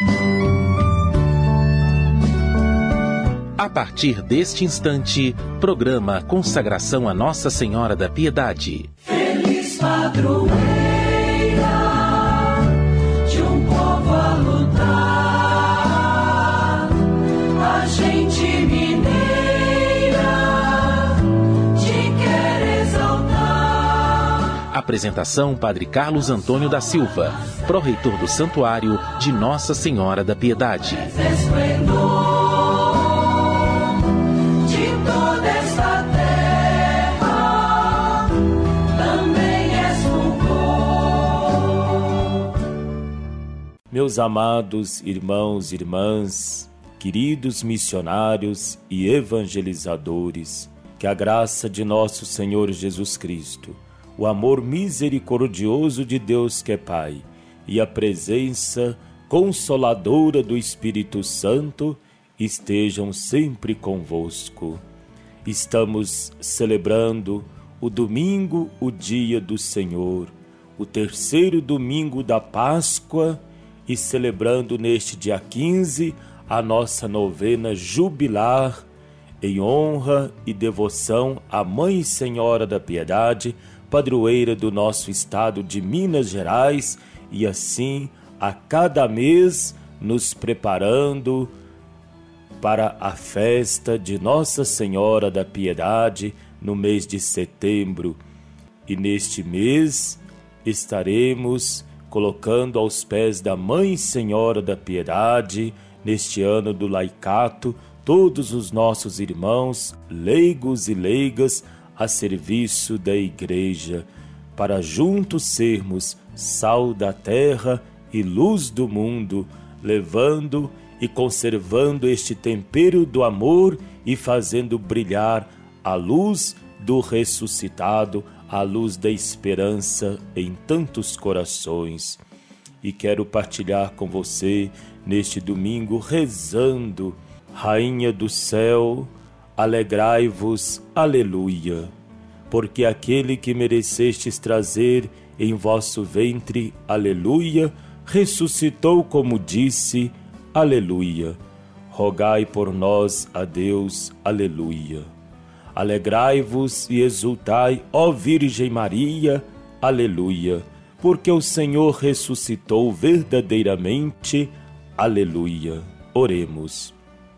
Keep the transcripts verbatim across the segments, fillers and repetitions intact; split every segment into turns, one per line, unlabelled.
A partir deste instante, programa Consagração a Nossa Senhora da Piedade.
Feliz padroeira de um povo a lutar, a gente mineira te quer exaltar.
Apresentação: Padre Carlos Antônio da Silva, pró-reitor do Santuário de Nossa Senhora da Piedade.
Meus amados irmãos e irmãs, queridos missionários e evangelizadores, que a graça de nosso Senhor Jesus Cristo, o amor misericordioso de Deus que é Pai e a presença consoladora do Espírito Santo estejam sempre convosco. Estamos celebrando o domingo, o dia do Senhor, o terceiro domingo da Páscoa, e celebrando neste dia quinze a nossa novena jubilar em honra e devoção à Mãe Senhora da Piedade, padroeira do nosso estado de Minas Gerais, e assim a cada mês nos preparando para a festa de Nossa Senhora da Piedade no mês de setembro. E neste mês estaremos colocando aos pés da Mãe Senhora da Piedade, neste ano do laicato, todos os nossos irmãos, leigos e leigas, a serviço da Igreja, para juntos sermos sal da terra e luz do mundo, levando e conservando este tempero do amor e fazendo brilhar a luz do ressuscitado, a luz da esperança em tantos corações. E quero partilhar com você neste domingo rezando: Rainha do céu, alegrai-vos, aleluia, porque aquele que merecestes trazer em vosso ventre, aleluia, ressuscitou como disse, aleluia. Rogai por nós a Deus, aleluia. Alegrai-vos e exultai, ó Virgem Maria, aleluia, porque o Senhor ressuscitou verdadeiramente, aleluia. Oremos.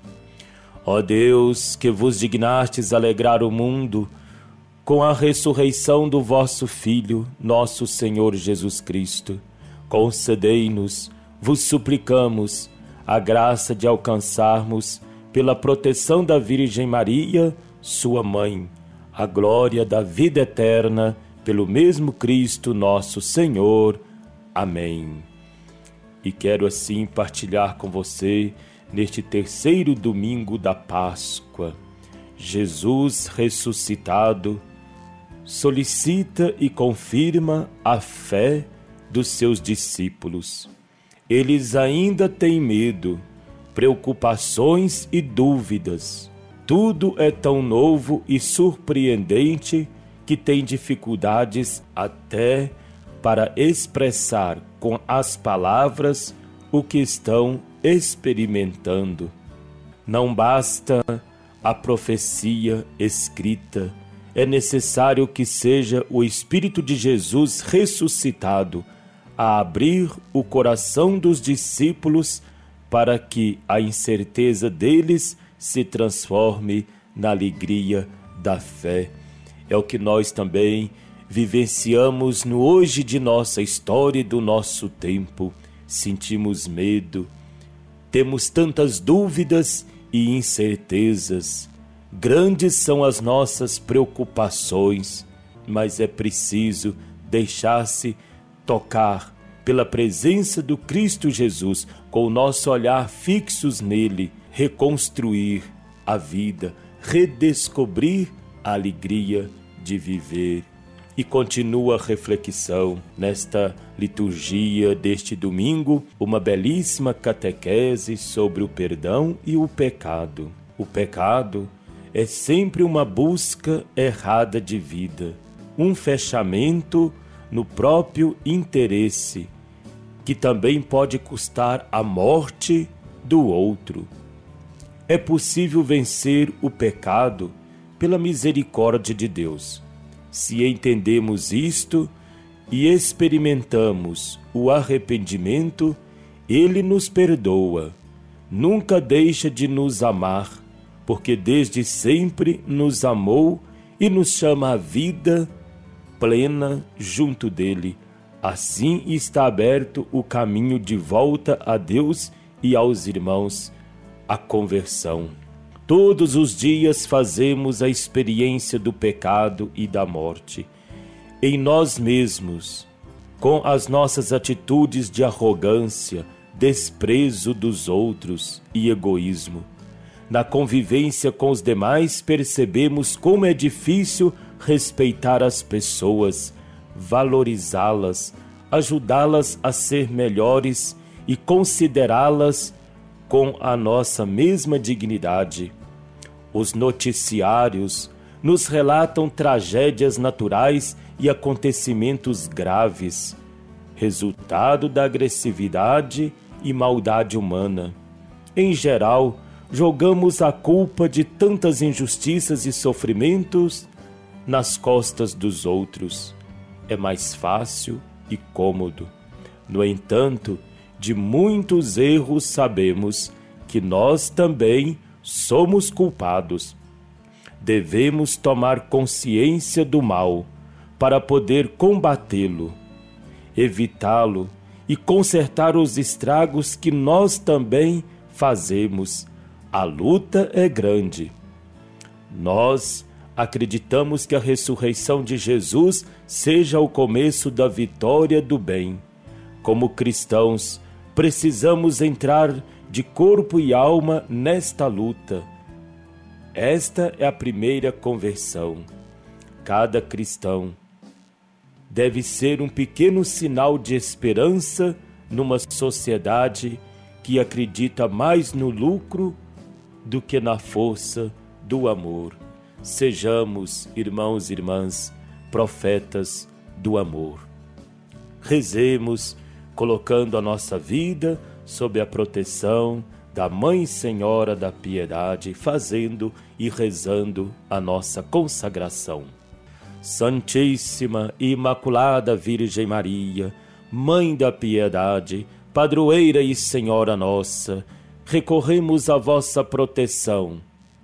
Ó Deus, que vos dignastes alegrar o mundo com a ressurreição do vosso Filho, nosso Senhor Jesus Cristo, concedei-nos, vos suplicamos, a graça de alcançarmos, pela proteção da Virgem Maria, sua mãe, a glória da vida eterna, pelo mesmo Cristo nosso Senhor. Amém. E quero assim partilhar com você, neste terceiro domingo da Páscoa, Jesus ressuscitado solicita e confirma a fé dos seus discípulos. Eles ainda têm medo, preocupações e dúvidas. Tudo é tão novo e surpreendente que tem dificuldades até para expressar com as palavras o que estão experimentando. Não basta a profecia escrita, é necessário que seja o Espírito de Jesus ressuscitado a abrir o coração dos discípulos para que a incerteza deles se transforme na alegria da fé. É o que nós também vivenciamos no hoje de nossa história e do nosso tempo. Sentimos medo, temos tantas dúvidas e incertezas. Grandes são as nossas preocupações, mas é preciso deixar-se tocar pela presença do Cristo Jesus, com o nosso olhar fixos nele, reconstruir a vida, redescobrir a alegria de viver. E continua a reflexão nesta liturgia deste domingo, uma belíssima catequese sobre o perdão e o pecado. O pecado é sempre uma busca errada de vida, um fechamento no próprio interesse, que também pode custar a morte do outro. É possível vencer o pecado pela misericórdia de Deus. Se entendemos isto e experimentamos o arrependimento, Ele nos perdoa, nunca deixa de nos amar, porque desde sempre nos amou e nos chama à vida plena junto dele. Assim está aberto o caminho de volta a Deus e aos irmãos, a conversão. Todos os dias fazemos a experiência do pecado e da morte. Em nós mesmos, com as nossas atitudes de arrogância, desprezo dos outros e egoísmo. Na convivência com os demais, percebemos como é difícil respeitar as pessoas, valorizá-las, ajudá-las a ser melhores e considerá-las com a nossa mesma dignidade. Os noticiários nos relatam tragédias naturais e acontecimentos graves, resultado da agressividade e maldade humana. Em geral, jogamos a culpa de tantas injustiças e sofrimentos nas costas dos outros. É mais fácil e cômodo. No entanto, de muitos erros sabemos que nós também somos culpados. Devemos tomar consciência do mal para poder combatê-lo, evitá-lo e consertar os estragos que nós também fazemos. A luta é grande. Nós acreditamos que a ressurreição de Jesus seja o começo da vitória do bem. Como cristãos, precisamos entrar de corpo e alma nesta luta. Esta é a primeira conversão. Cada cristão deve ser um pequeno sinal de esperança numa sociedade que acredita mais no lucro do que na força do amor. Sejamos, irmãos e irmãs, profetas do amor. Rezemos, colocando a nossa vida sob a proteção da Mãe Senhora da Piedade, fazendo e rezando a nossa consagração. Santíssima e Imaculada Virgem Maria, Mãe da Piedade, Padroeira e Senhora nossa, recorremos à vossa proteção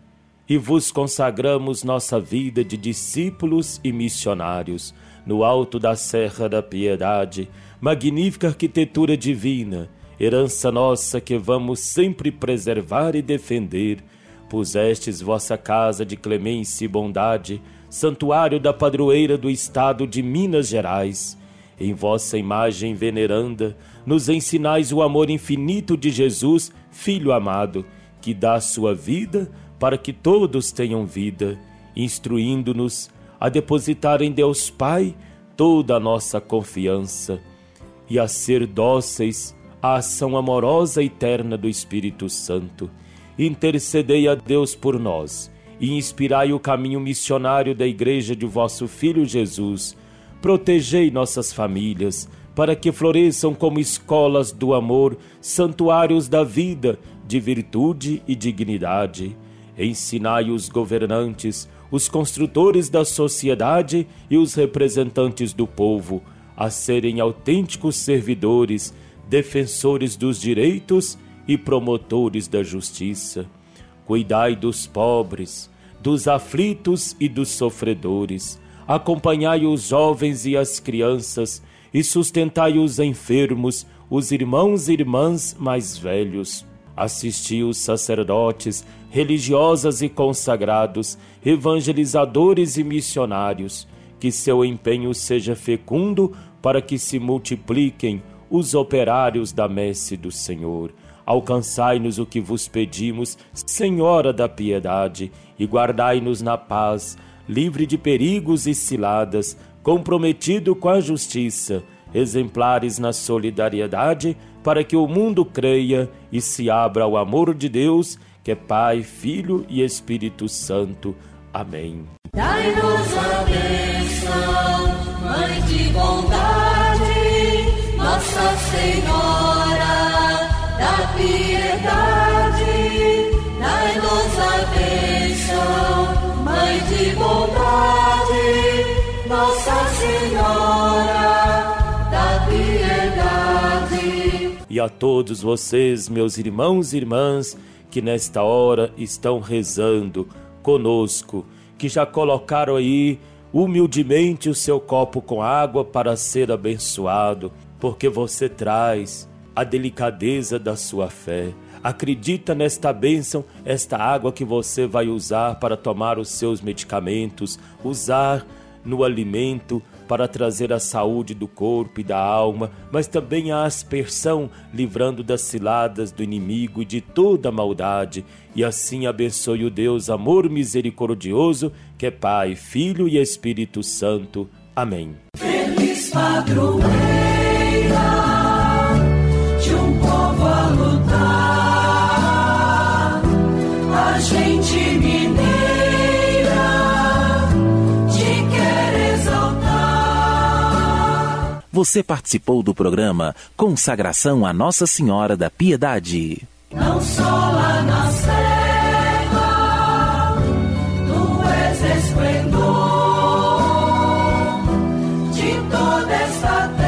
e vos consagramos nossa vida de discípulos e missionários no alto da Serra da Piedade, magnífica arquitetura divina, herança nossa que vamos sempre preservar e defender. Pusestes vossa casa de clemência e bondade, santuário da padroeira do estado de Minas Gerais. Em vossa imagem veneranda, nos ensinais o amor infinito de Jesus, Filho amado, que dá sua vida para que todos tenham vida, instruindo-nos a depositar em Deus Pai toda a nossa confiança e a ser dóceis à ação amorosa e eterna do Espírito Santo. Intercedei a Deus por nós e inspirai o caminho missionário da Igreja de vosso Filho Jesus. Protegei nossas famílias, para que floresçam como escolas do amor, santuários da vida, de virtude e dignidade. Ensinai os governantes, os construtores da sociedade e os representantes do povo a serem autênticos servidores, defensores dos direitos e promotores da justiça. Cuidai dos pobres, dos aflitos e dos sofredores. Acompanhai os jovens e as crianças e sustentai os enfermos, os irmãos e irmãs mais velhos. Assisti os sacerdotes, religiosas e consagrados, evangelizadores e missionários. Que seu empenho seja fecundo para que se multipliquem os operários da messe do Senhor. Alcançai-nos o que vos pedimos, Senhora da Piedade, e guardai-nos na paz, livre de perigos e ciladas, comprometido com a justiça, exemplares na solidariedade, para que o mundo creia e se abra ao amor de Deus, que é Pai, Filho e Espírito Santo. Amém.
Dai-nos a bênção, Mãe de bondade, nossa Nossa Senhora da Piedade, dai-nos a bênção, Mãe de bondade, Nossa Senhora da Piedade.
E a todos vocês, meus irmãos e irmãs, que nesta hora estão rezando conosco, que já colocaram aí humildemente o seu copo com água para ser abençoado, porque você traz a delicadeza da sua fé. Acredita nesta bênção, esta água que você vai usar para tomar os seus medicamentos, usar no alimento para trazer a saúde do corpo e da alma, mas também a aspersão, livrando das ciladas do inimigo e de toda a maldade. E assim abençoe o Deus amor misericordioso, que é Pai, Filho e Espírito Santo. Amém.
Feliz padroeira de um povo a lutar, a gente mineira te quer exaltar.
Você participou do programa Consagração a Nossa Senhora da Piedade.
Não só lá na serra, tu és esplendor de toda esta terra.